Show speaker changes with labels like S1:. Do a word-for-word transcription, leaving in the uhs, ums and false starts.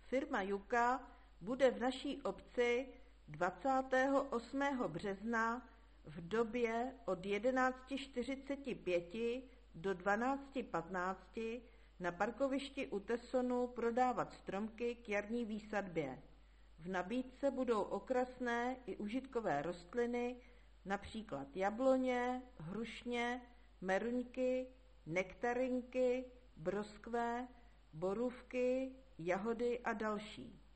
S1: Firma Juka bude v naší obci dvacátého osmého března v době od jedenáct čtyřicet pět do dvanáct patnáct na parkovišti u Tessonu prodávat stromky k jarní výsadbě. V nabídce budou okrasné i užitkové rostliny, například jabloně, hrušně, meruňky, nektarinky, broskve, borůvky, jahody a další.